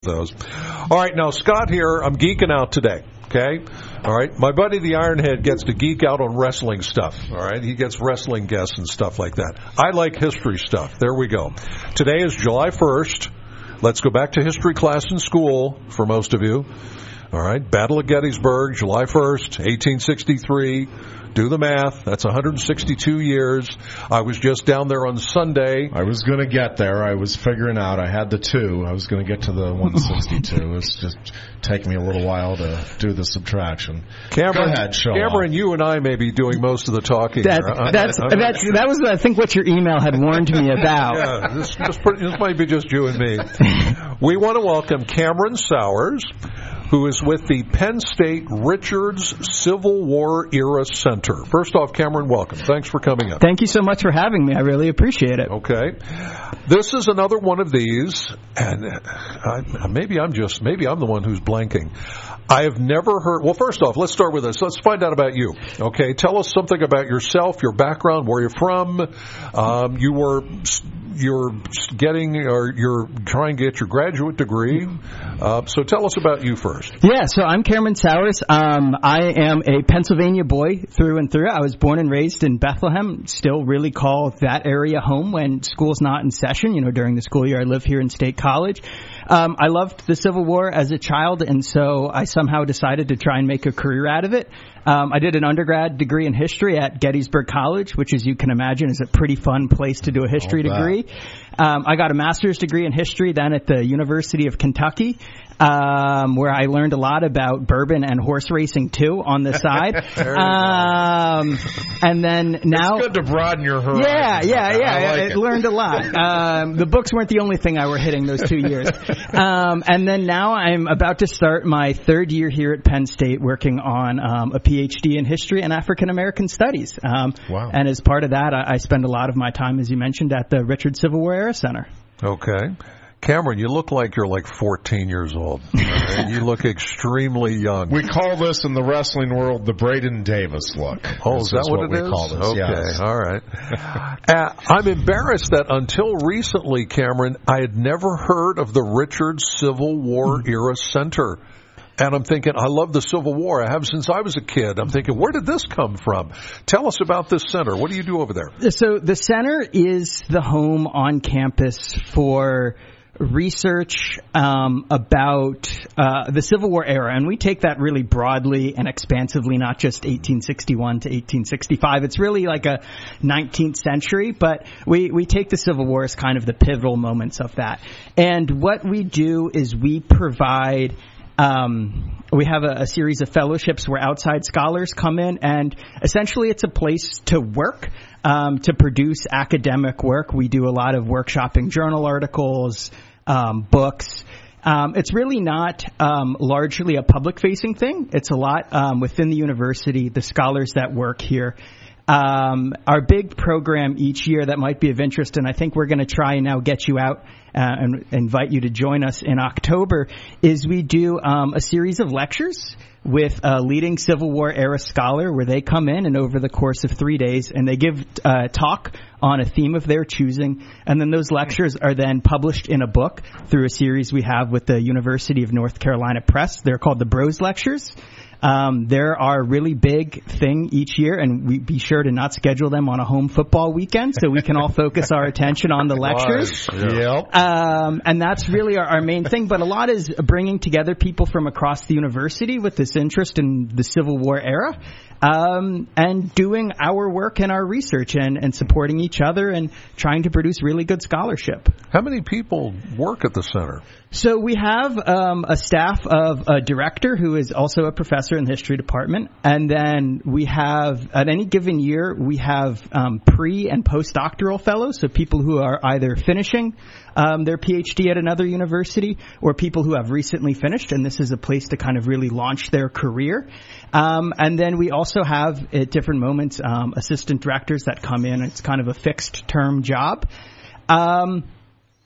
those. All right, now, Scott here, I'm geeking out today. Okay? All right. My buddy the Ironhead gets to geek out on wrestling stuff. All right. He gets wrestling guests and stuff like that. I like history stuff. There we go. Today is July 1st. Let's go back to history class in school for most of you. All right. Battle of Gettysburg, July 1st, 1863. Do the math. That's 162 years. I was just down there on Sunday. I was going to get there. I was figuring out. I had the 2. I was going to get to the 162. It's just taking me a little while to do the subtraction. Cameron, go ahead, Cameron, you and I may be doing most of the talking. That was, I think, what your email had warned me about. Yeah, this might be just you and me. We want to welcome Cameron Sowers, who is with the Penn State Richards Civil War Era Center. First off, Cameron, welcome. Thanks for coming up. Thank you so much for having me. I really appreciate it. Okay. This is another one of these, and maybe I'm the one who's blanking. I have never heard. Well, first off, let's start with this. Let's find out about you. Okay, tell us something about yourself, your background, where you're from. You're trying to get your graduate degree. So tell us about you first. Yeah, so I'm Cameron Sowers. I am a Pennsylvania boy through and through. I was born and raised in Bethlehem. Still really call that area home when school's not in session. You know, during the school year, I live here in State College. I loved the Civil War as a child, and so I somehow decided to try and make a career out of it. I did an undergrad degree in history at Gettysburg College, which, as you can imagine, is a pretty fun place to do a history degree. I got a master's degree in history then at the University of Kentucky, where I learned a lot about bourbon and horse racing, too, on the side. And then now... It's good to broaden your horizons. I learned a lot. The books weren't the only thing I were hitting those 2 years. And then now I'm about to start my 3rd year here at Penn State working on a PhD in history and African American studies. Wow. And as part of that, I spend a lot of my time, as you mentioned, at the Richards Civil War Era Center. Okay. Cameron, you look like you're like 14 years old. Right? You look extremely young. We call this in the wrestling world the Braden Davis look. Oh, is that what it is? We call this. Okay, yes. All right. I'm embarrassed that until recently, Cameron, I had never heard of the Richards Civil War Era Center. And I'm thinking, I love the Civil War. I have since I was a kid. I'm thinking, where did this come from? Tell us about this center. What do you do over there? So the center is the home on campus for research about the Civil War era, and we take that really broadly and expansively, not just 1861 to 1865. It's really like a 19th century, but we take the Civil War as kind of the pivotal moments of that. And what we do is we provide we have a series of fellowships where outside scholars come in, and essentially it's a place to work, to produce academic work. We do a lot of workshopping journal articles, books. It's really not largely a public-facing thing. It's a lot within the university, the scholars that work here. Our big program each year that might be of interest, and I think we're going to try now get you out and invite you to join us in October, is we do a series of lectures with a leading Civil War era scholar where they come in and over the course of 3 days and they give a talk on a theme of their choosing, and then those lectures are then published in a book through a series we have with the University of North Carolina Press. They're called the Bros Lectures. They're our really big thing each year, and we be sure to not schedule them on a home football weekend so we can all focus our attention on the lectures. Yep. And that's really our main thing, but a lot is bringing together people from across the university with this interest in the Civil War era, and doing our work and our research and supporting each other and trying to produce really good scholarship. How many people work at the center? So we have a staff of a director who is also a professor in the history department, and then we have, at any given year, we have pre- and postdoctoral fellows, so people who are either finishing their PhD at another university or people who have recently finished, and this is a place to kind of really launch their career. And then we also have, at different moments, assistant directors that come in. It's kind of a fixed-term job.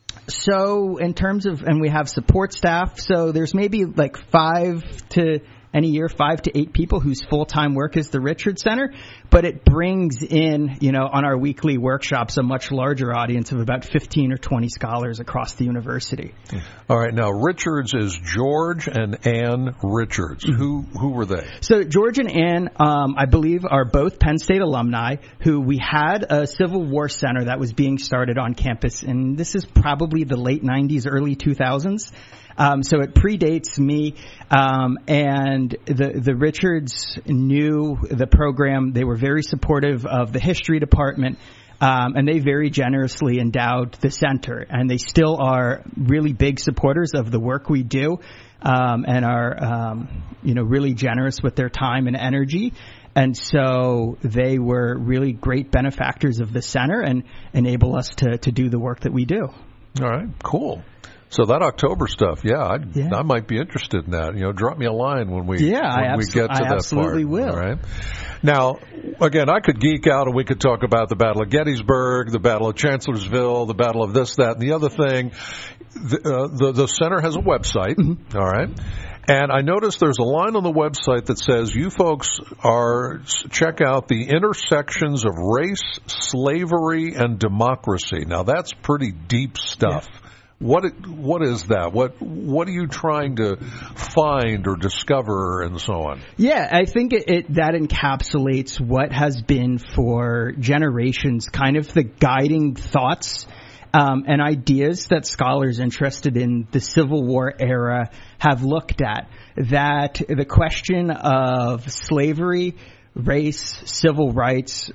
So in terms of, and we have support staff, so there's maybe like 5 to any year 5 to 8 people whose full-time work is the Richards Center, but it brings in, on our weekly workshops, a much larger audience of about 15 or 20 scholars across the university. All right. Now, Richards is George and Ann Richards. Who were they? So George and Ann, I believe, are both Penn State alumni who we had a Civil War center that was being started on campus, and this is probably the late 90s, early 2000s. So it predates me, and the Richards knew the program. They were very supportive of the history department, and they very generously endowed the center. And they still are really big supporters of the work we do, and are, really generous with their time and energy. And so they were really great benefactors of the center and enable us to do the work that we do. All right, cool. So that October stuff, I might be interested in that. Drop me a line when we get to that part. I absolutely will. All right. Now, again, I could geek out and we could talk about the Battle of Gettysburg, the Battle of Chancellorsville, the Battle of this, that, and the other thing. The center has a website, all right? And I noticed there's a line on the website that says, you folks check out the intersections of race, slavery, and democracy. Now, that's pretty deep stuff. Yeah. What is that? What are you trying to find or discover and so on? Yeah, I think that encapsulates what has been for generations kind of the guiding thoughts and ideas that scholars interested in the Civil War era have looked at. That the question of slavery, race, civil rights,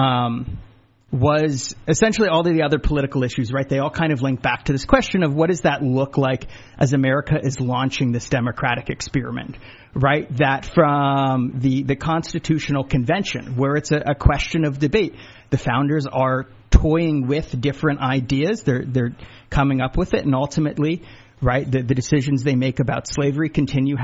was essentially all of the other political issues, right? They all kind of link back to this question of what does that look like as America is launching this democratic experiment, right? That from the Constitutional Convention, where it's a question of debate, the founders are toying with different ideas. They're coming up with it, and ultimately, right, the decisions they make about slavery continue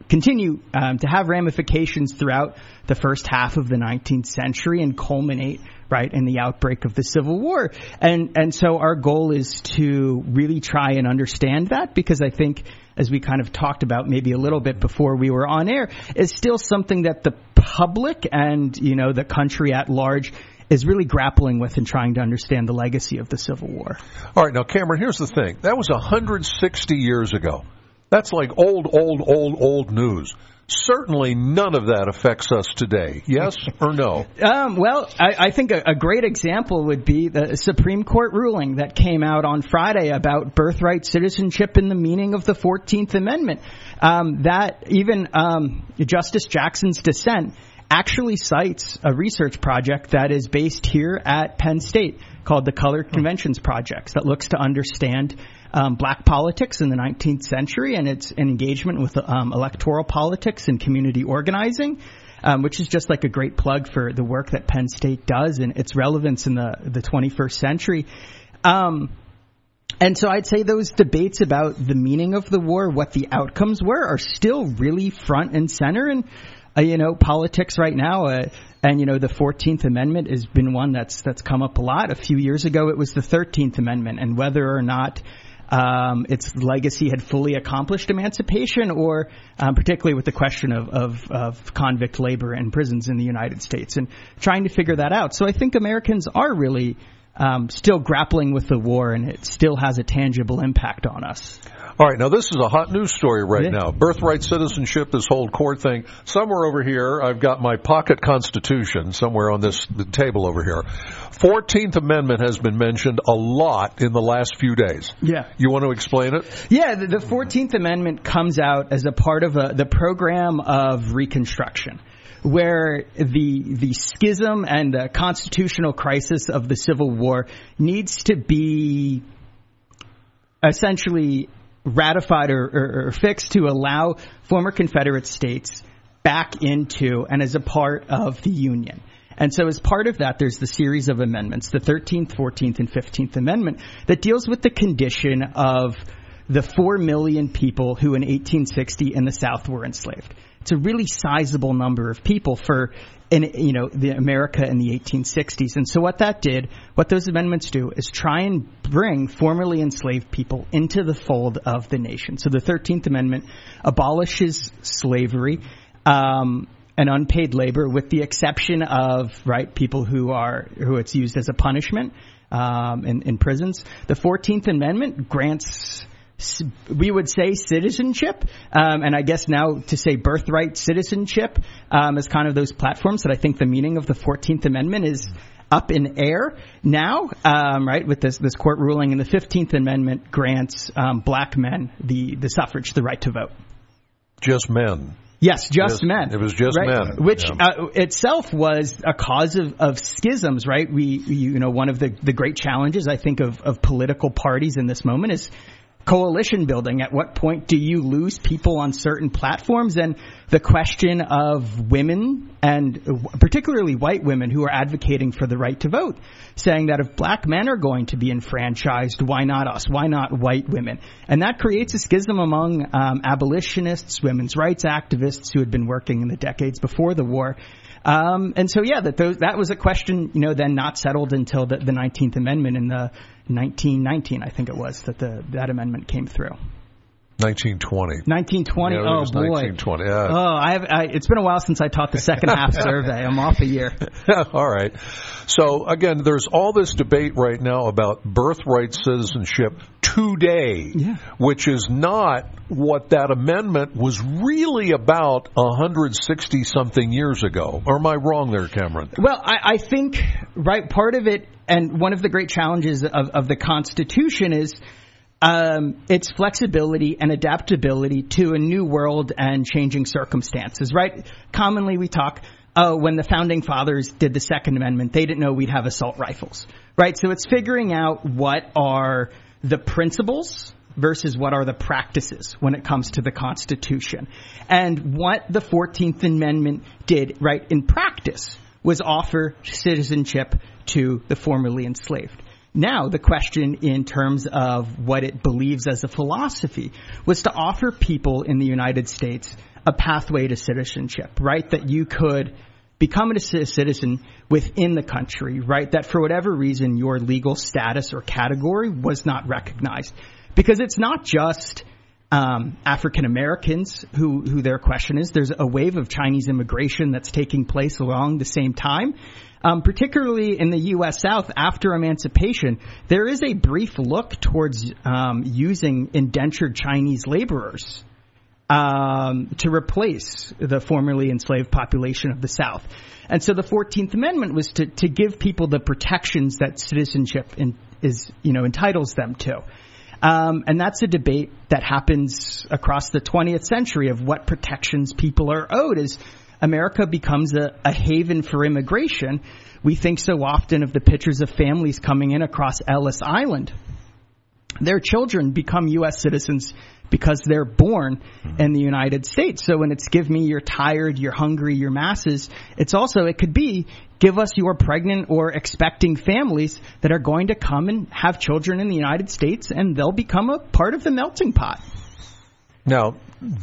to have ramifications throughout the first half of the 19th century and culminate, right, in the outbreak of the Civil War. And so our goal is to really try and understand that, because I think, as we kind of talked about maybe a little bit before we were on air, is still something that the public and, the country at large is really grappling with and trying to understand the legacy of the Civil War. All right, now, Cameron, here's the thing. That was 160 years ago. That's like old news. Certainly none of that affects us today. Yes or no? Well, I think a great example would be the Supreme Court ruling that came out on Friday about birthright citizenship and the meaning of the 14th Amendment. That even Justice Jackson's dissent actually cites a research project that is based here at Penn State called the Colored Conventions Project that looks to understand black politics in the 19th century and its engagement with electoral politics and community organizing, which is just like a great plug for the work that Penn State does and its relevance in the 21st century. And so I'd say those debates about the meaning of the war, what the outcomes were, are still really front and center in politics right now. And, the 14th Amendment has been one that's come up a lot. A few years ago, it was the 13th Amendment, and whether or not its legacy had fully accomplished emancipation, or particularly with the question of convict labor in prisons in the United States, and trying to figure that out. So I think Americans are really still grappling with the war, and it still has a tangible impact on us. All right, now this is a hot news story now. Birthright citizenship, this whole court thing. Somewhere over here, I've got my pocket constitution somewhere on the table over here. 14th Amendment has been mentioned a lot in the last few days. Yeah. You want to explain it? Yeah, the 14th Amendment comes out as a part of the program of Reconstruction, where the schism and the constitutional crisis of the Civil War needs to be essentially ratified or fixed to allow former Confederate states back into and as a part of the Union. And so as part of that, there's the series of amendments, the 13th, 14th, and 15th Amendment, that deals with the condition of the 4 million people who in 1860 in the South were enslaved. It's a really sizable number of people for the America in the 1860s. And so what those amendments do is try and bring formerly enslaved people into the fold of the nation. So the 13th Amendment abolishes slavery and unpaid labor, with the exception of people who it's used as a punishment in prisons. The 14th Amendment grants, we would say, citizenship, and I guess now to say birthright citizenship as kind of those platforms that I think the meaning of the 14th Amendment is up in air now, with this court ruling. And the 15th Amendment grants black men the suffrage, the right to vote. Just men. Yes, just men. It was just men. Which itself was a cause of schisms, right? One of the great challenges, I think, of political parties in this moment is coalition building. At what point do you lose people on certain platforms? And the question of women, and particularly white women who are advocating for the right to vote, saying that if black men are going to be enfranchised, why not us? Why not white women? And that creates a schism among abolitionists, women's rights activists who had been working in the decades before the war. That was a question, then not settled until the 19th Amendment in the 1919, I think it was, that amendment came through. 1920. 1920. Yeah, oh boy. 1920. Yeah. Oh, it's been a while since I taught the second half survey. I'm off a year. All right. So again, there's all this debate right now about birthright citizenship today, which is not what that amendment was really about 160 something years ago. Or am I wrong there, Cameron? Well, I think part of it, and one of the great challenges of the Constitution is its flexibility and adaptability to a new world and changing circumstances, right? Commonly we talk, when the Founding Fathers did the Second Amendment, they didn't know we'd have assault rifles, right? So it's figuring out what are the principles versus what are the practices when it comes to the Constitution. And what the 14th Amendment did, in practice, was offer citizenship to the formerly enslaved. Now, the question in terms of what it believes as a philosophy was to offer people in the United States a pathway to citizenship, that you could become a citizen within the country, that for whatever reason your legal status or category was not recognized. Because it's not just African Americans who their question is. There's a wave of Chinese immigration that's taking place along the same time. Particularly in the U.S. South after emancipation, there is a brief look towards using indentured Chinese laborers to replace the formerly enslaved population of the South. And so the 14th Amendment was to give people the protections that citizenship entitles them to. And that's a debate that happens across the 20th century of what protections people are owed as America becomes a haven for immigration. We think so often of the pictures of families coming in across Ellis Island. Their children become U.S. citizens because they're born in the United States. So when it's give me your tired, you're hungry, your masses, it could be give us your pregnant or expecting families that are going to come and have children in the United States, and they'll become a part of the melting pot. Now,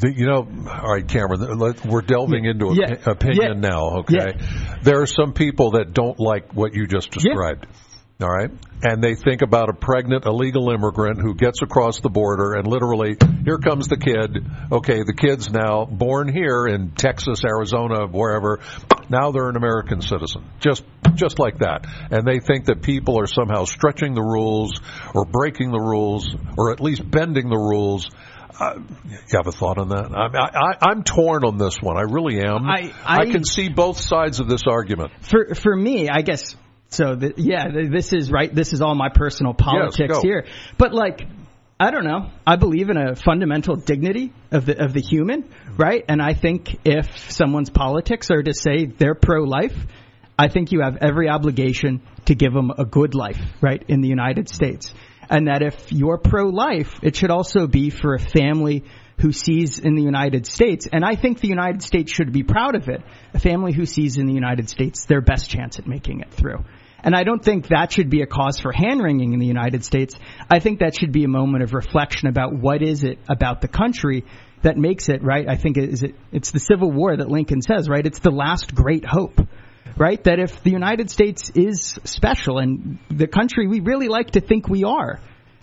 all right, Cameron, we're delving into opinion now, okay? Yeah. There are some people that don't like what you just described, all right? And they think about a pregnant illegal immigrant who gets across the border and literally, here comes the kid. Okay, the kid's now born here in Texas, Arizona, wherever. Now they're an American citizen, just like that. And they think that people are somehow stretching the rules or breaking the rules or at least bending the rules. You have a thought on that? I'm torn on this one. I really am. I can see both sides of this argument. For me, I guess. So this is right. This is all my personal politics here. But I don't know. I believe in a fundamental dignity of the human, right? And I think if someone's politics are to say they're pro-life, I think you have every obligation to give them a good life, right, in the United States. And that if you're pro-life, it should also be for a family who sees in the United States, and I think the United States should be proud of it, a family who sees in the United States their best chance at making it through. And I don't think that should be a cause for hand-wringing in the United States. I think that should be a moment of reflection about what is it about the country that makes it, right? I think it's the Civil War that Lincoln says, right? It's the last great hope. Right? That if the United States is special and the country we really like to think we are,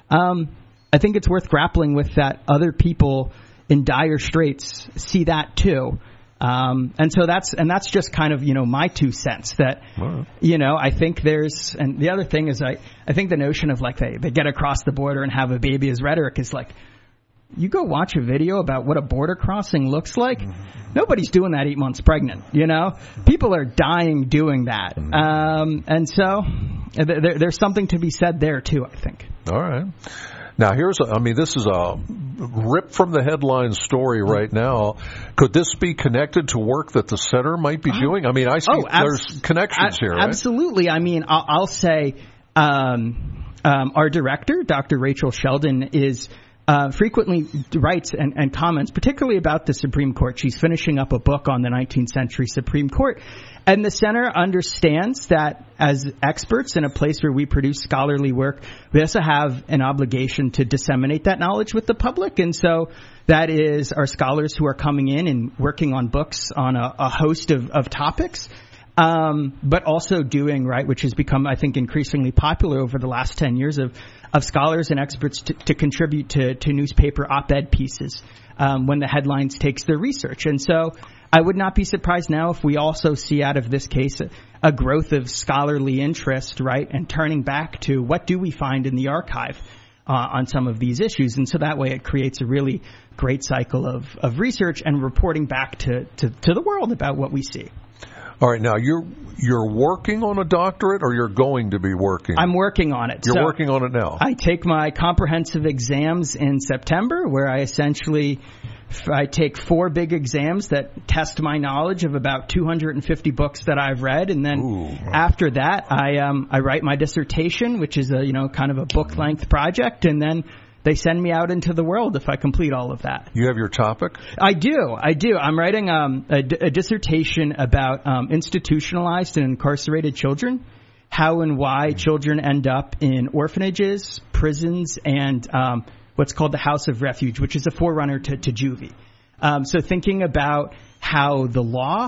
I think it's worth grappling with that other people in dire straits see that too. And so that's just kind of, my 2 cents that, I think and the other thing is I think the notion of like they get across the border and have a baby as rhetoric is like, you go watch a video about what a border crossing looks like. Nobody's doing that 8 months pregnant, People are dying doing that. And so there's something to be said there too, I think. All right. Now, this is a rip from the headline story right now. Could this be connected to work that the center might be doing? I mean, I see there's connections here, right? Absolutely. I mean, I'll say our director, Dr. Rachel Sheldon, is frequently writes and comments, particularly about the Supreme Court. She's finishing up a book on the 19th century Supreme Court. And the center understands that as experts in a place where we produce scholarly work, we also have an obligation to disseminate that knowledge with the public. And so that is our scholars who are coming in and working on books on a host of topics. But also doing, which has become, I think, increasingly popular over the last 10 years of scholars and experts to contribute to newspaper op-ed pieces when the headlines takes their research. And so I would not be surprised now if we also see out of this case a growth of scholarly interest, and turning back to what do we find in the archive on some of these issues. And so that way it creates a really great cycle of research and reporting back to the world about what we see. All right, now you're working on a doctorate, or you're going to be working? I'm working on it. You're working on it now. I take my comprehensive exams in September, where I take 4 big exams that test my knowledge of about 250 books that I've read, and then after that, I write my dissertation, which is a kind of a book length project, and then they send me out into the world if I complete all of that. You have your topic? I do. I'm writing a dissertation about institutionalized and incarcerated children, how and why children end up in orphanages, prisons, and what's called the House of Refuge, which is a forerunner to juvie. So thinking about how the law,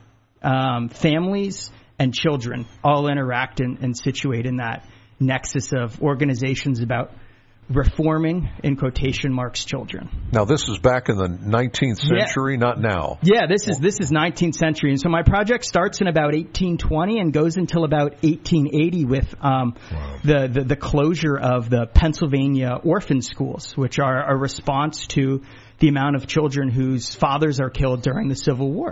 families, and children all interact and situate in that nexus of organizations about reforming, in quotation marks, children. Now, this is back in the 19th century, not now. Yeah, this is 19th century. And so my project starts in about 1820 and goes until about 1880 with the closure of the Pennsylvania orphan schools, which are a response to the amount of children whose fathers are killed during the Civil War.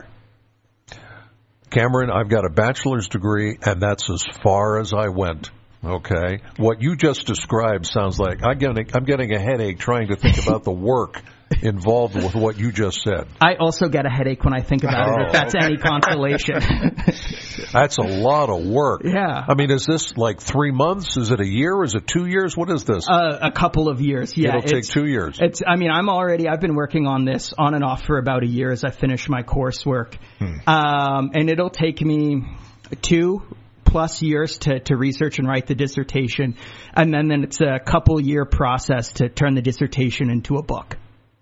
Cameron, I've got a bachelor's degree, and that's as far as I went. Okay. What you just described sounds like I'm getting a headache trying to think about the work involved with what you just said. I also get a headache when I think about it, if that's any consolation. That's a lot of work. Yeah. I mean, is this like 3 months? Is it a year? Is it 2 years? What is this? A couple of years, yeah. It'll take 2 years. I've been working on this on and off for about a year as I finish my coursework. And it'll take me 2+ years to research and write the dissertation, and then it's a couple-year process to turn the dissertation into a book.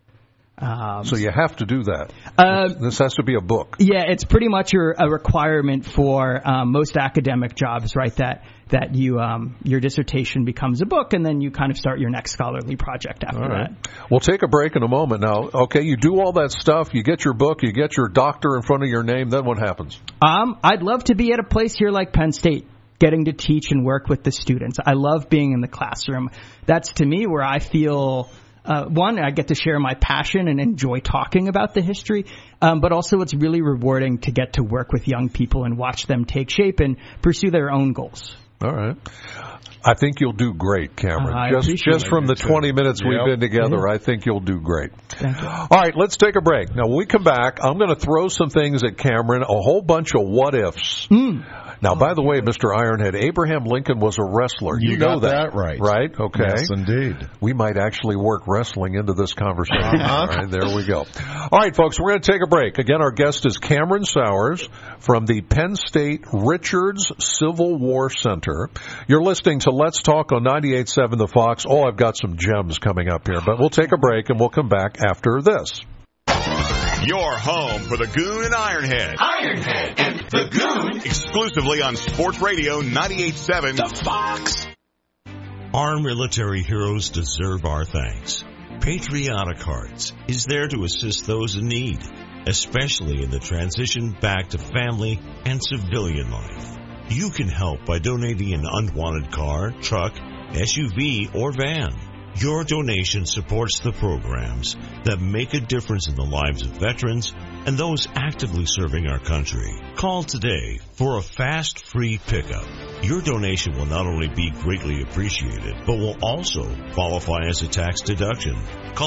So you have to do that. This has to be a book. Yeah, it's pretty much a requirement for most academic jobs, right? That you your dissertation becomes a book, and then you kind of start your next scholarly project after that. We'll take a break in a moment. Now, okay, you do all that stuff. You get your book. You get your doctor in front of your name. Then what happens? I'd love to be at a place here like Penn State, getting to teach and work with the students. I love being in the classroom. That's, to me, where I feel... one, I get to share my passion and enjoy talking about the history, but also it's really rewarding to get to work with young people and watch them take shape and pursue their own goals. All right. I think you'll do great, Cameron. Just from the 20 minutes we've been together, I think you'll do great. Thank you. All right, let's take a break. Now, when we come back, I'm going to throw some things at Cameron, a whole bunch of what-ifs. Now, by the way, Mr. Ironhead, Abraham Lincoln was a wrestler. You know that right. Right? Okay. Yes, indeed. We might actually work wrestling into this conversation. All right, there we go. All right, folks, we're going to take a break. Again, our guest is Cameron Sowers from the Penn State Richards Civil War Center. You're listening to Let's Talk on 98.7 The Fox. Oh, I've got some gems coming up here, but we'll take a break and we'll come back after this. Your home for the Goon and Ironhead. Ironhead and the Goon. Exclusively on Sports Radio 98.7 The Fox. Our military heroes deserve our thanks. Patriotic Hearts is there to assist those in need. especially in the transition back to family and civilian life. You can help by donating an unwanted car, truck, SUV, or van. Your donation supports the programs that make a difference in the lives of veterans and those actively serving our country. Call today for a fast, free pickup. Your donation will not only be greatly appreciated, but will also qualify as a tax deduction. Call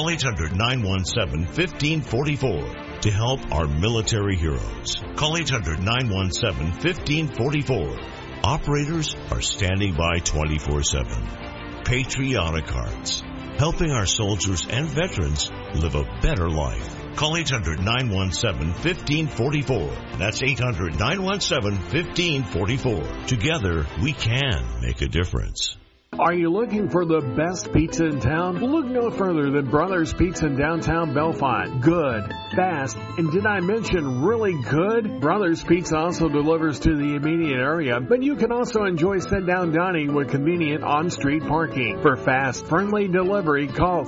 800-917-1544 to help our military heroes. Call 800-917-1544. Operators are standing by 24/7. Patriotic Hearts, helping our soldiers and veterans live a better life. Call 800-917-1544. That's 800-917-1544. Together, we can make a difference. Are you looking for the best pizza in town? Look no further than Brothers Pizza in downtown Bellefonte. Good, fast, and did I mention really good? Brothers Pizza also delivers to the immediate area, but you can also enjoy sit-down dining with convenient on-street parking. For fast, friendly delivery, call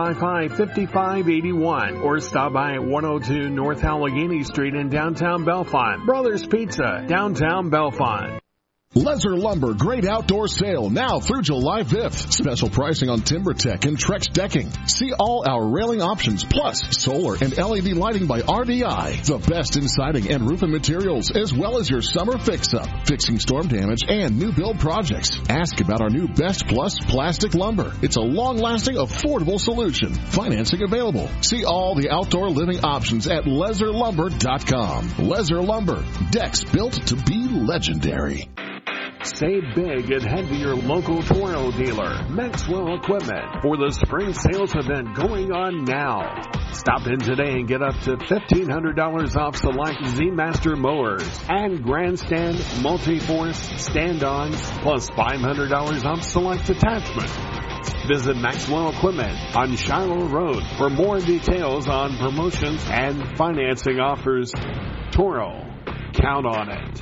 355-5581 or stop by at 102 North Allegheny Street in downtown Bellefonte. Brothers Pizza, downtown Bellefonte. Lesser Lumber Great Outdoor Sale now through July 5th. Special pricing on TimberTech and Trex decking. See all our railing options plus solar and LED lighting by RDI. The best in siding and roofing materials as well as your summer fix-up. Fixing storm damage and new build projects. Ask about our new Best Plus plastic lumber. It's a long-lasting, affordable solution. Financing available. See all the outdoor living options at LesserLumber.com. Lesser Lumber. Decks built to be legendary. Save big and head to your local Toro dealer, Maxwell Equipment, for the spring sales event going on now. Stop in today and get up to $1,500 off select Z-Master mowers and Grandstand Multi-Force stand-ons, plus $500 off select attachments. Visit Maxwell Equipment on Shiloh Road for more details on promotions and financing offers. Toro, count on it.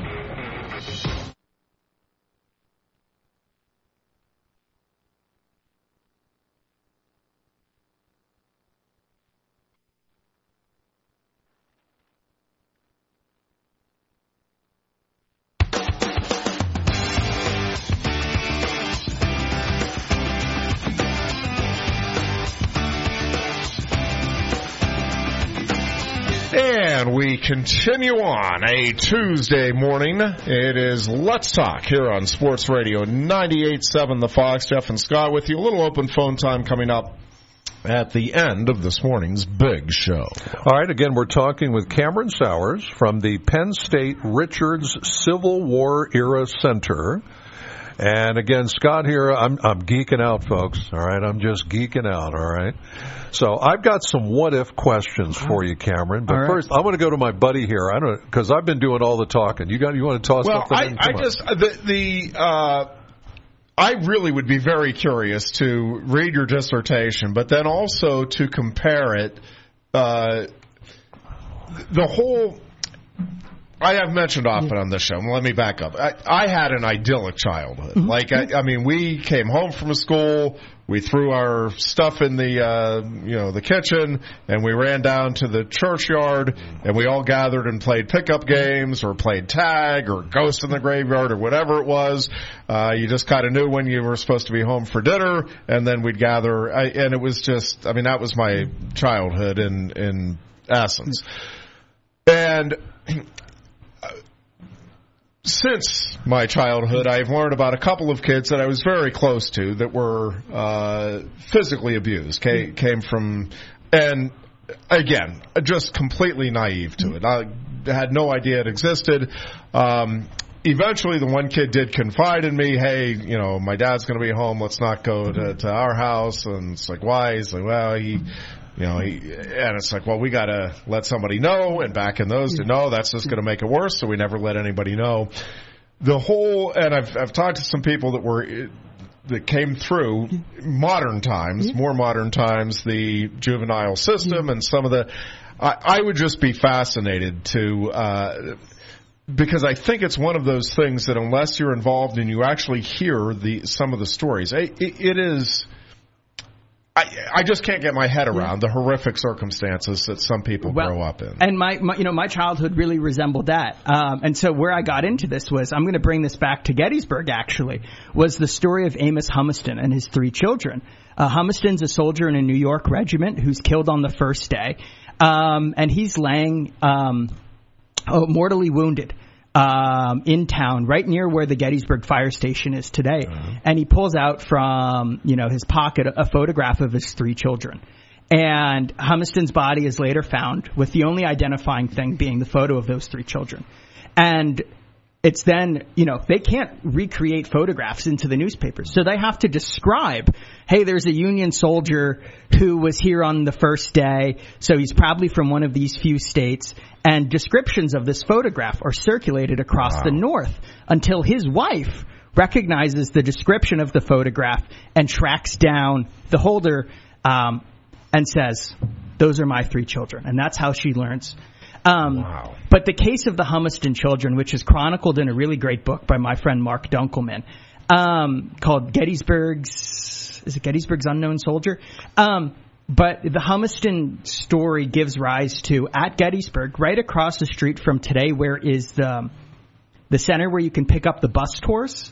And we continue on a Tuesday morning. It is Let's Talk here on Sports Radio 98.7 The Fox. Jeff and Scott with you. A little open phone time coming up at the end of this morning's big show. All right, again, we're talking with Cameron Sowers from the Penn State Richards Civil War Era Center. And again, Scott here, I'm geeking out, folks. All right, I'm just geeking out. All right. So I've got some what-if questions for you, Cameron. But first, I'm going to go to my buddy here. I don't, because I've been doing all the talking. You want to toss something in? I really would be very curious to read your dissertation, but then also to compare it. The whole. I have mentioned often on this show. Let me back up. I had an idyllic childhood. Like, I mean, we came home from school, we threw our stuff in the kitchen, and we ran down to the churchyard, and we all gathered and played pickup games, or played tag, or Ghost in the Graveyard, or whatever it was. You just kind of knew when you were supposed to be home for dinner, and then we'd gather. And it was just, I mean, that was my childhood in essence. And since my childhood, I've learned about a couple of kids that I was very close to that were physically abused, came from, and again, just completely naive to it. I had no idea it existed. Eventually, the one kid did confide in me, hey, my dad's going to be home, let's not go to our house. And it's like, why? He's like, well, and it's like, well, we got to let somebody know. And back in those days, no, that's just going to make it worse. So we never let anybody know. And I've talked to some people that came through modern times, more modern times, the juvenile system and some of the, I would just be fascinated to, because I think it's one of those things that unless you're involved and you actually hear some of the stories, it is, I just can't get my head around the horrific circumstances that some people grow up in. And my childhood really resembled that. And so where I got into this was, I'm going to bring this back to Gettysburg, actually, was the story of Amos Humiston and his 3 children. Humiston's a soldier in a New York regiment who's killed on the first day. And he's laying mortally wounded in town, right near where the Gettysburg Fire Station is today. And he pulls out from, his pocket a photograph of his 3 children. And Humiston's body is later found with the only identifying thing being the photo of those 3 children. And it's then, they can't recreate photographs into the newspapers. So they have to describe, hey, there's a Union soldier who was here on the first day, so he's probably from one of these few states. And descriptions of this photograph are circulated across the North until his wife recognizes the description of the photograph and tracks down the holder and says, those are my 3 children. And that's how she learns. But the case of the Humiston children, which is chronicled in a really great book by my friend Mark Dunkelman, called Gettysburg's Unknown Soldier. But the Humiston story gives rise to, at Gettysburg, right across the street from today, where is the center where you can pick up the bus tours,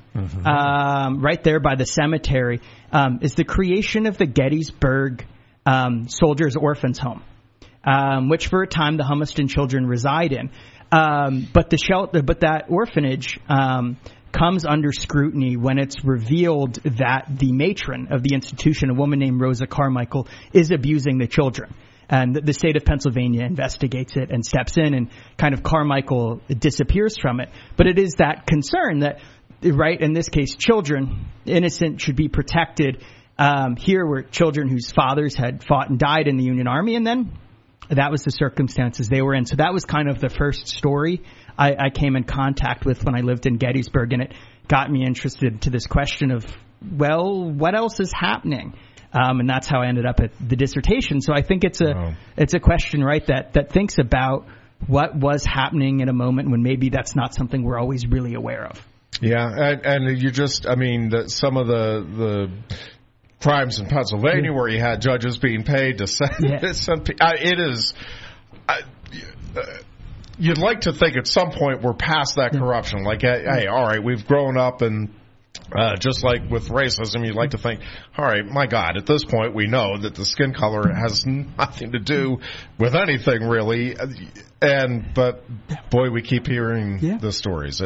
right there by the cemetery, is the creation of the Gettysburg Soldiers' Orphans Home. Which for a time the Humiston children reside in. But that orphanage comes under scrutiny when it's revealed that the matron of the institution, a woman named Rosa Carmichael, is abusing the children. And the state of Pennsylvania investigates it and steps in, and kind of Carmichael disappears from it. But it is that concern that, right, in this case, children, innocent, should be protected. Here were children whose fathers had fought and died in the Union Army, and then that was the circumstances they were in. So that was kind of the first story I came in contact with when I lived in Gettysburg, and it got me interested to this question of, well, what else is happening? And that's how I ended up at the dissertation. So I think it's a question, right, that thinks about what was happening in a moment when maybe that's not something we're always really aware of. Yeah, and you just, some of the crimes in Pennsylvania where you had judges being paid to send it is. You'd like to think at some point we're past that corruption. Like, hey, all right, we've grown up, and just like with racism, you'd like to think, all right, my God, at this point we know that the skin color has nothing to do with anything really. But boy, we keep hearing the stories.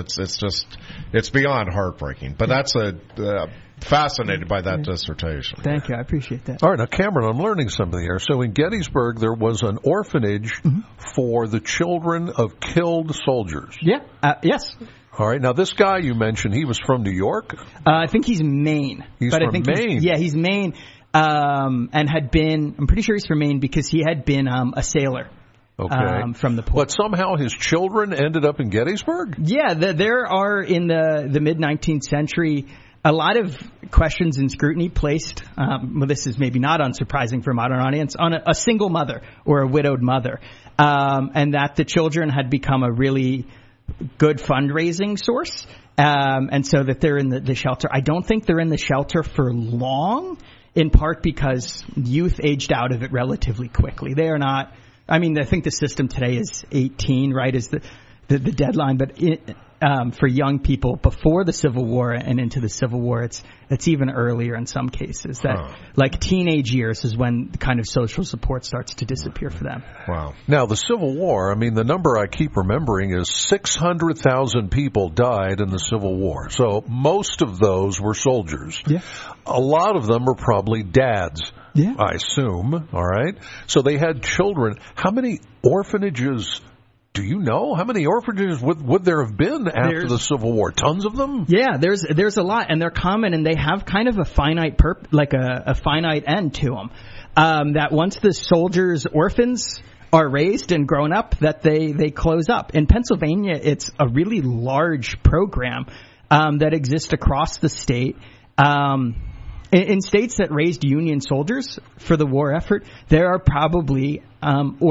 It's beyond heartbreaking. But that's fascinated by that dissertation. Thank you. I appreciate that. All right. Now, Cameron, I'm learning something here. So in Gettysburg, there was an orphanage for the children of killed soldiers. Yeah. Yes. All right. Now, this guy you mentioned, he was from New York? I think he's Maine. He's from Maine? He's Maine, and had been, I'm pretty sure he's from Maine because he had been a sailor. Okay. From the port. But somehow his children ended up in Gettysburg? Yeah. There are, in the mid-19th century, a lot of questions and scrutiny placed, well, this is maybe not unsurprising for a modern audience, on a single mother or a widowed mother, and that the children had become a really good fundraising source, and so that they're in the shelter. I don't think they're in the shelter for long, in part because youth aged out of it relatively quickly. They are not, I think the system today is 18, right, is the deadline, but for young people before the Civil War and into the Civil War, it's even earlier in some cases. That like teenage years is when the kind of social support starts to disappear for them. Wow. Now, the Civil War, the number I keep remembering is 600,000 people died in the Civil War. So most of those were soldiers. Yeah. A lot of them were probably dads. Yeah. I assume. All right. So they had children. How many orphanages? Do you know how many orphanages would there have been after the Civil War? Tons of them? Yeah, there's a lot, and they're common, and they have kind of a finite a finite end to them. That once the soldiers' orphans are raised and grown up, that they close up. In Pennsylvania, it's a really large program that exists across the state. In states that raised Union soldiers for the war effort, there are probably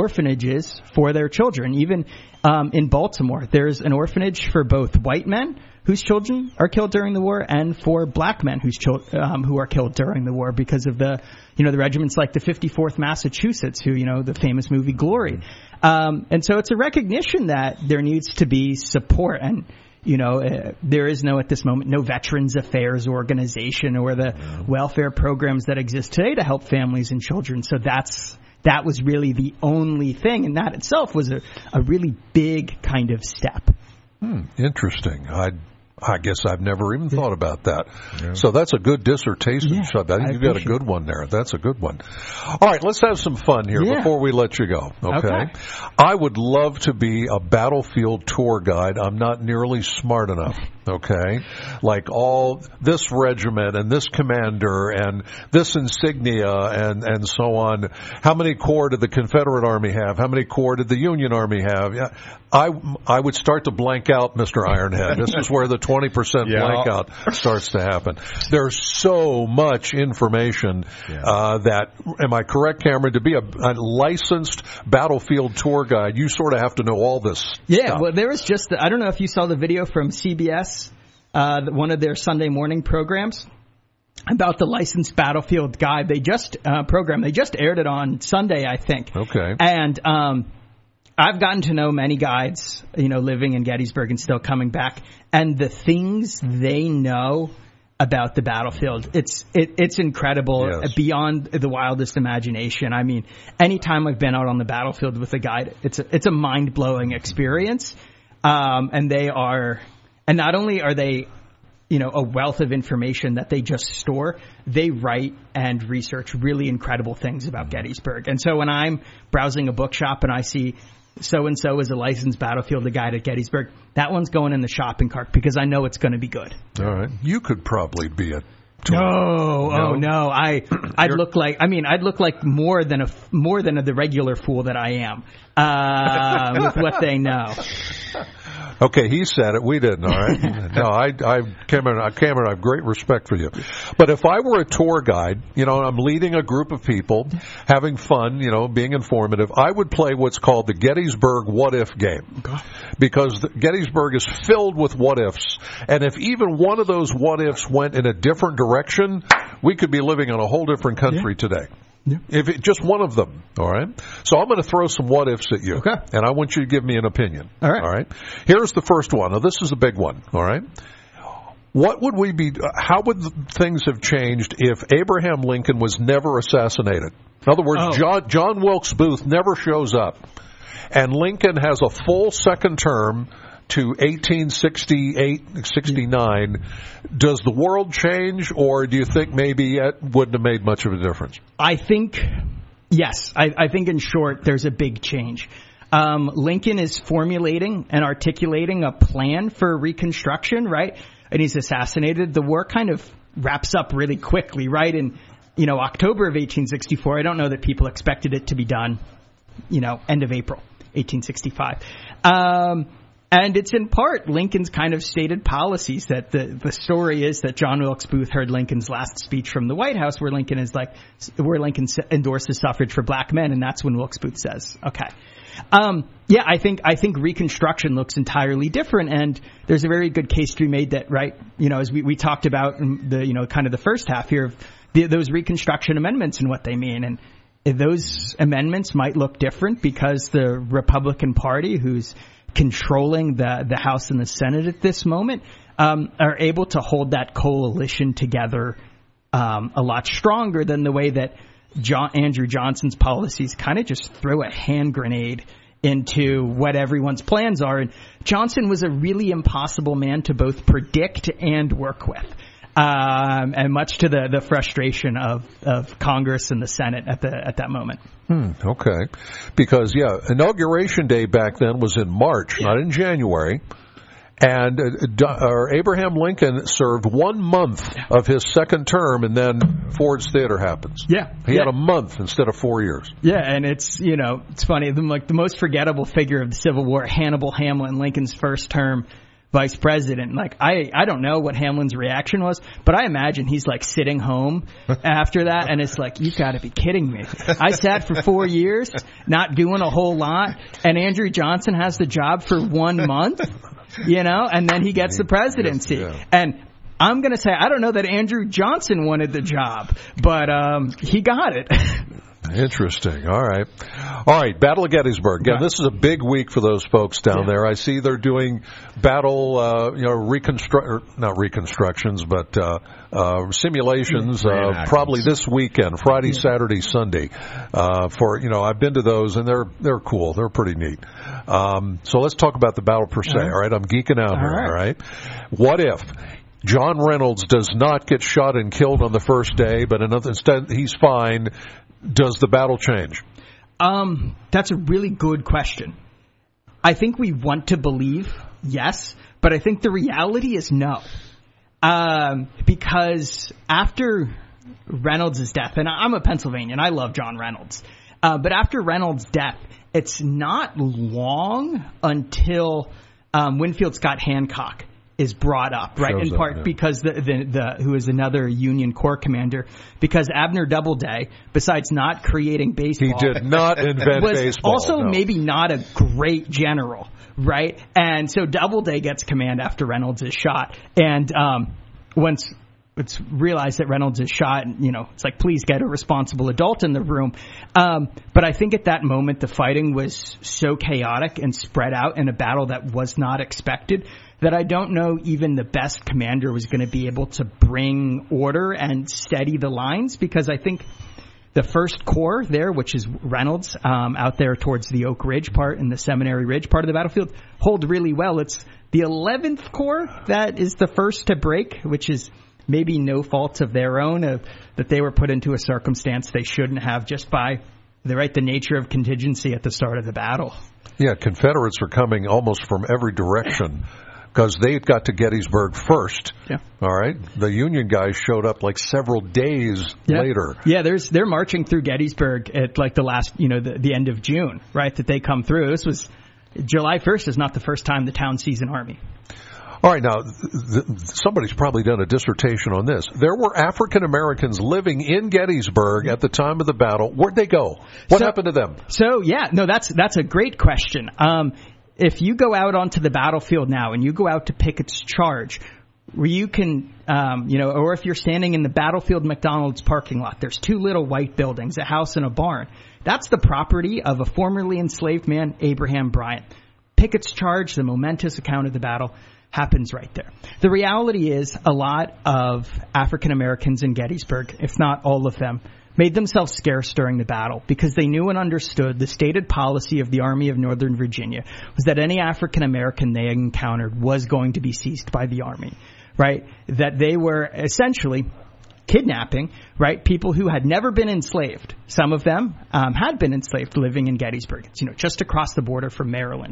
orphanages for their children. Even in Baltimore, there's an orphanage for both white men whose children are killed during the war, and for black men who are killed during the war because of the regiments like the 54th Massachusetts, who, the famous movie Glory. And so it's a recognition that there needs to be support, and there is at this moment, no Veterans Affairs organization or the welfare programs that exist today to help families and children. So that was really the only thing, and that itself was a really big kind of step. Interesting. I guess I've never even thought about that. Yeah. So that's a good dissertation, Shub. I think you got a good one there. That's a good one. All right, let's have some fun here before we let you go. Okay? I would love to be a battlefield tour guide. I'm not nearly smart enough. Okay? Like all this regiment and this commander and this insignia and so on. How many corps did the Confederate Army have? How many corps did the Union Army have? Yeah. I would start to blank out, Mr. Ironhead. This is where the 20% blank out starts to happen. There's so much information that, am I correct, Cameron, to be a licensed battlefield tour guide, you sort of have to know all this stuff. Well, there was just, I don't know if you saw the video from CBS, one of their Sunday morning programs, about the licensed battlefield guide. They just aired it on Sunday, I think. Okay. And I've gotten to know many guides, living in Gettysburg and still coming back, and the things they know about the battlefield, it's incredible, beyond the wildest imagination. I mean, anytime I've been out on the battlefield with a guide, it's a mind-blowing experience. And not only are they, a wealth of information that they just store, they write and research really incredible things about Gettysburg. And so when I'm browsing a bookshop and I see so-and-so is a licensed battlefield guide at Gettysburg, that one's going in the shopping cart because I know it's going to be good. All right. You could probably be a No. I'd look like more than the regular fool that I am, with what they know. Okay, he said it. We didn't, all right? No, Cameron, I have great respect for you. But if I were a tour guide, I'm leading a group of people, having fun, being informative, I would play what's called the Gettysburg what-if game. Because Gettysburg is filled with what-ifs. And if even one of those what-ifs went in a different direction, we could be living in a whole different country today. Yeah. Just one of them, all right? So I'm going to throw some what-ifs at you, and I want you to give me an opinion. All right? Here's the first one. Now, this is a big one, all right? What would we be? How would things have changed if Abraham Lincoln was never assassinated? In other words, John Wilkes Booth never shows up, and Lincoln has a full second term to 1868-69, does the world change, or do you think maybe it wouldn't have made much of a difference? I think, yes. I think, in short, there's a big change. Lincoln is formulating and articulating a plan for Reconstruction, right? And he's assassinated. The war kind of wraps up really quickly, right? In, October of 1864. I don't know that people expected it to be done, end of April 1865. And it's in part Lincoln's kind of stated policies that the story is that John Wilkes Booth heard Lincoln's last speech from the White House where Lincoln endorses suffrage for black men, and that's when Wilkes Booth says, okay. I think Reconstruction looks entirely different, and there's a very good case to be made that, right, as we talked about in the, kind of the first half here of those Reconstruction amendments and what they mean. And those amendments might look different because the Republican Party, who's controlling the House and the Senate at this moment, are able to hold that coalition together a lot stronger than the way that Andrew Johnson's policies kind of just throw a hand grenade into what everyone's plans are. And Johnson was a really impossible man to both predict and work with, and much to the frustration of Congress and the Senate at that moment. Okay. Because, Inauguration Day back then was in March, not in January. And Abraham Lincoln served 1 month of his second term, and then Ford's Theater happens. Yeah. He had a month instead of 4 years. Yeah, and it's funny. The most forgettable figure of the Civil War, Hannibal Hamlin, Lincoln's first term vice president. I don't know what Hamlin's reaction was, but I imagine he's sitting home after that, and it's you've got to be kidding me. I sat for 4 years, not doing a whole lot, and Andrew Johnson has the job for 1 month. and then he gets the presidency. Yeah. And I'm going to say, I don't know that Andrew Johnson wanted the job, but he got it. Interesting. All right. Battle of Gettysburg. Again, this is a big week for those folks down there. I see they're doing battle, not reconstructions, but simulations. Probably this weekend, Friday, Saturday, Sunday. I've been to those and they're cool. They're pretty neat. So let's talk about the battle per se. All right. I'm geeking out here. All right. What if John Reynolds does not get shot and killed on the first day, but instead he's fine? Does the battle change? That's a really good question. I think we want to believe yes, but I think the reality is no. Because after Reynolds' death, and I'm a Pennsylvanian, I love John Reynolds, but after Reynolds' death, it's not long until Winfield Scott Hancock is brought up, right? In part because the who is another Union Corps commander, because Abner Doubleday, besides not creating baseball, he did not invent was baseball. Also, maybe not a great general, right? And so Doubleday gets command after Reynolds is shot, and once it's realized that Reynolds is shot, it's like, please get a responsible adult in the room. But I think at that moment the fighting was so chaotic and spread out in a battle that was not expected, that I don't know even the best commander was going to be able to bring order and steady the lines, because I think the First Corps there, which is Reynolds, out there towards the Oak Ridge part and the Seminary Ridge part of the battlefield, hold really well. It's the 11th Corps that is the first to break, which is maybe no fault of their own, that they were put into a circumstance they shouldn't have just by the nature of contingency at the start of the battle. Yeah, Confederates are coming almost from every direction, because they got to Gettysburg first. Yeah. All right. The Union guys showed up like several days later. Yeah, they're marching through Gettysburg at like the last, the end of June, right? That they come through. This was July 1st is not the first time the town sees an army. All right, now, somebody's probably done a dissertation on this. There were African Americans living in Gettysburg at the time of the battle. Where'd they go? What happened to them? So, that's a great question. If you go out onto the battlefield now and you go out to Pickett's Charge, where you can, or if you're standing in the Battlefield McDonald's parking lot, there's two little white buildings, a house and a barn. That's the property of a formerly enslaved man, Abraham Bryant. Pickett's Charge, the momentous account of the battle, happens right there. The reality is a lot of African Americans in Gettysburg, if not all of them, made themselves scarce during the battle because they knew and understood the stated policy of the Army of Northern Virginia was that any African American they encountered was going to be seized by the Army, right? That they were essentially kidnapping, right, people who had never been enslaved. Some of them had been enslaved living in Gettysburg. It's, just across the border from Maryland.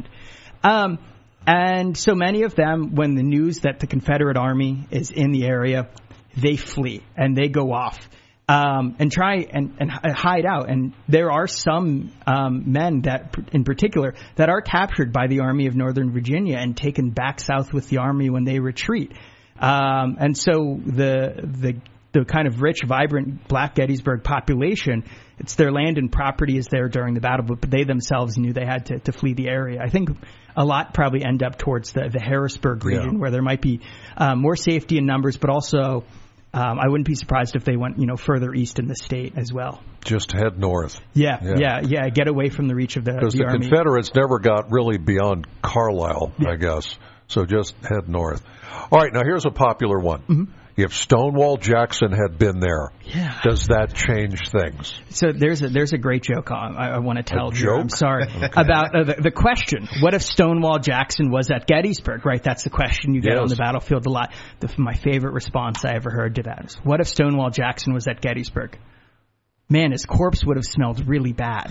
And so many of them, when the news that the Confederate Army is in the area, they flee and they go off. And try and hide out. And there are some men that, in particular, that are captured by the Army of Northern Virginia and taken back south with the Army when they retreat. And so the kind of rich, vibrant Black Gettysburg population, it's their land and property is there during the battle, but they themselves knew they had to flee the area. I think a lot probably end up towards the Harrisburg region, where there might be more safety in numbers, but also I wouldn't be surprised if they went, further east in the state as well. Just head north. Yeah. Get away from the reach of the Army. Because the Confederates never got really beyond Carlisle, I guess. So just head north. All right, now here's a popular one. Mm-hmm. If Stonewall Jackson had been there, does that change things? So there's a great joke I want to tell you. Joke? I'm sorry. About the question, what if Stonewall Jackson was at Gettysburg, right? That's the question you get on the battlefield a lot. My favorite response I ever heard to that is, what if Stonewall Jackson was at Gettysburg? Man, his corpse would have smelled really bad.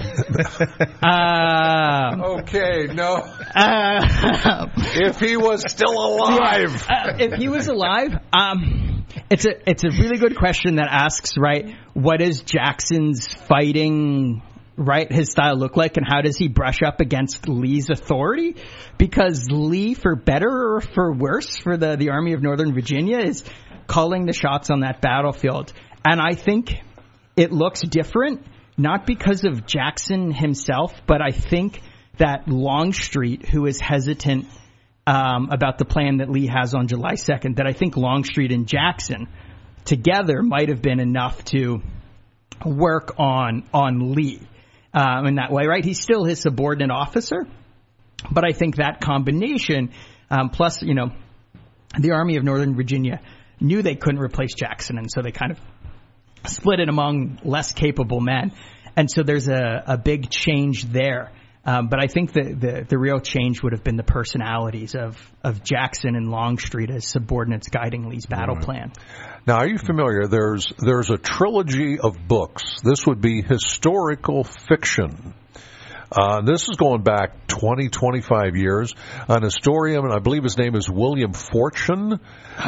Okay, no. If he was still alive. If he was alive, it's a really good question that asks, right, what is Jackson's fighting, right, his style look like, and how does he brush up against Lee's authority? Because Lee, for better or for worse, for the Army of Northern Virginia, is calling the shots on that battlefield. And I think it looks different, not because of Jackson himself, but I think that Longstreet, who is hesitant about the plan that Lee has on July 2nd that I think Longstreet and Jackson together might have been enough to work on Lee in that way, right? He's still his subordinate officer, but I think that combination, plus, the Army of Northern Virginia knew they couldn't replace Jackson, and so they kind of split it among less capable men. And so there's a big change there. But I think the real change would have been the personalities of Jackson and Longstreet as subordinates guiding Lee's battle plan. Now, are you familiar? There's a trilogy of books. This would be historical fiction. This is going back 20, 25 years. An historian, I believe his name is William Fortune,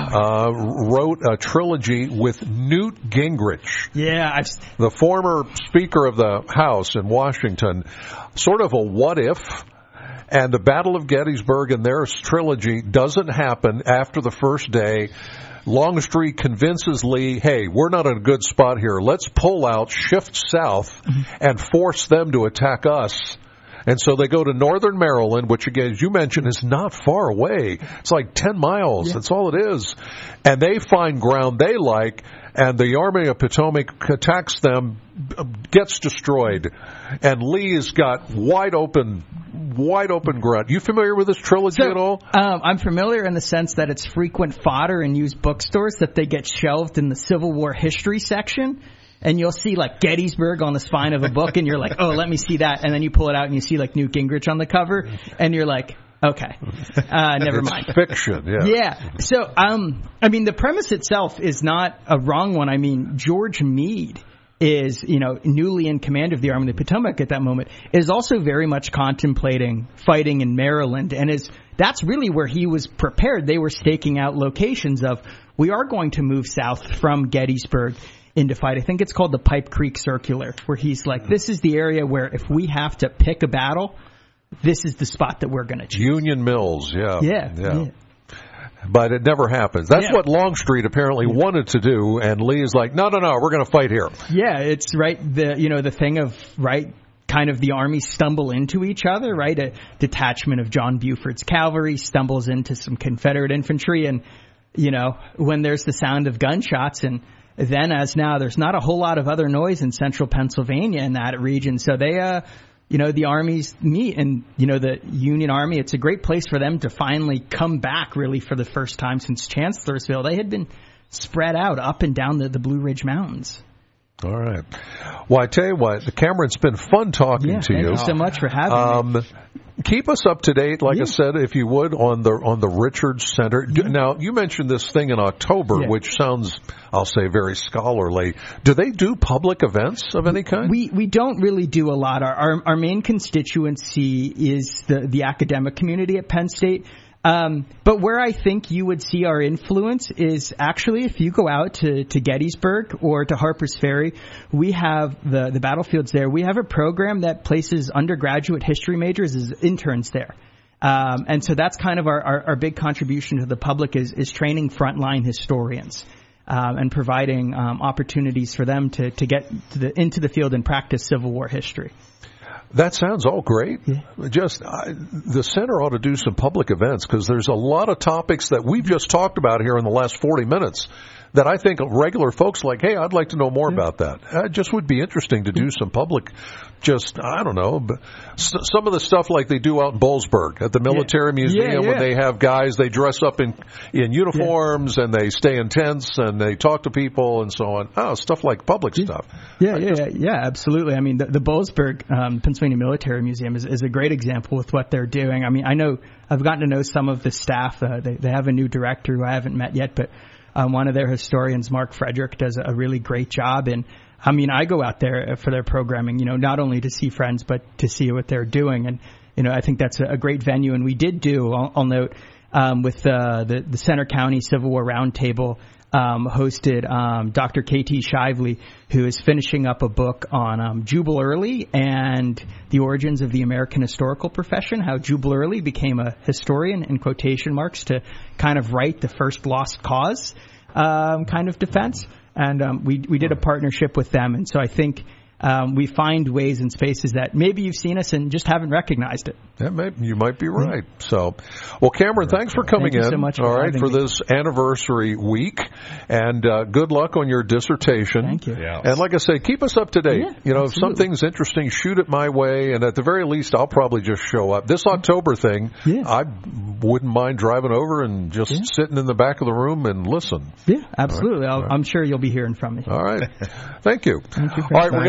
wrote a trilogy with Newt Gingrich. Yeah. The former Speaker of the House in Washington. Sort of a what if. And the Battle of Gettysburg in their trilogy doesn't happen after the first day. Longstreet convinces Lee, hey, we're not in a good spot here. Let's pull out, shift south, and force them to attack us. And so they go to northern Maryland, which, again, as you mentioned, is not far away. It's like 10 miles. Yeah. That's all it is. And they find ground they like, and the Army of Potomac attacks them, gets destroyed. And Lee has got wide open ground. You familiar with this trilogy at all? I'm familiar in the sense that it's frequent fodder in used bookstores, that they get shelved in the Civil War history section. And you'll see, like, Gettysburg on the spine of a book, and you're like, oh, let me see that. And then you pull it out, and you see, like, Newt Gingrich on the cover, and you're like, okay, never mind. It's fiction, yeah. Yeah. So, the premise itself is not a wrong one. I mean, George Meade is, newly in command of the Army of the Potomac at that moment, is also very much contemplating fighting in Maryland, and that's really where he was prepared. They were staking out locations of, we are going to move south from Gettysburg into fight. I think it's called the Pipe Creek Circular, where he's like, this is the area where if we have to pick a battle, this is the spot that we're going to choose. Union Mills, yeah. Yeah. But it never happens. That's what Longstreet apparently wanted to do, and Lee is like, no, we're going to fight here. Yeah, it's right. The thing of, right, kind of the armies stumble into each other, right? A detachment of John Buford's cavalry stumbles into some Confederate infantry, and, when there's the sound of gunshots, and then as now, there's not a whole lot of other noise in central Pennsylvania in that region. So they, the armies meet, and, the Union Army, it's a great place for them to finally come back, really, for the first time since Chancellorsville. They had been spread out up and down the Blue Ridge Mountains. All right. Well, I tell you what, Cameron, it's been fun talking to you. Thank you so much for having me. Keep us up to date, like I said, if you would, on the Richards Center. Now, you mentioned this thing in October, which sounds, I'll say, very scholarly. Do they do public events of any kind? We don't really do a lot. Our main constituency is the academic community at Penn State. But where I think you would see our influence is actually if you go out to Gettysburg or to Harper's Ferry, we have the battlefields there. We have a program that places undergraduate history majors as interns there. And so that's kind of our big contribution to the public is training frontline historians. And providing opportunities for them to get into the field and practice Civil War history. That sounds all great. Yeah. The center ought to do some public events because there's a lot of topics that we've just talked about here in the last 40 minutes that I think regular folks like, hey, I'd like to know more about that. It just would be interesting to do some public, I don't know, but some of the stuff like they do out in Boalsburg at the Military Museum when they have guys, they dress up in uniforms and they stay in tents and they talk to people and so on. Oh, stuff like public stuff. Yeah, absolutely. I mean, the Boalsburg Pennsylvania Military Museum is a great example with what they're doing. I mean, I've gotten to know some of the staff. They have a new director who I haven't met yet, but one of their historians, Mark Frederick, does a really great job. And I mean, I go out there for their programming, not only to see friends, but to see what they're doing. And, I think that's a great venue. And we did do, I'll note, with the Center County Civil War Roundtable, hosted Dr. K.T. Shively, who is finishing up a book on Jubal Early and the origins of the American historical profession, how Jubal Early became a historian, in quotation marks, to kind of write the first lost cause kind of defense. And we did a partnership with them. And so I think we find ways and spaces that maybe you've seen us and just haven't recognized it. You might be right. So, well, Cameron, thanks for coming in. Thank you so much for this anniversary week, and good luck on your dissertation. Thank you. Yeah. And like I say, keep us up to date. Yeah, if something's interesting, shoot it my way, and at the very least, I'll probably just show up. This October thing, I wouldn't mind driving over and just sitting in the back of the room and listen. Yeah, absolutely. I'm sure you'll be hearing from me. All right. Thank you. Thank you. All right.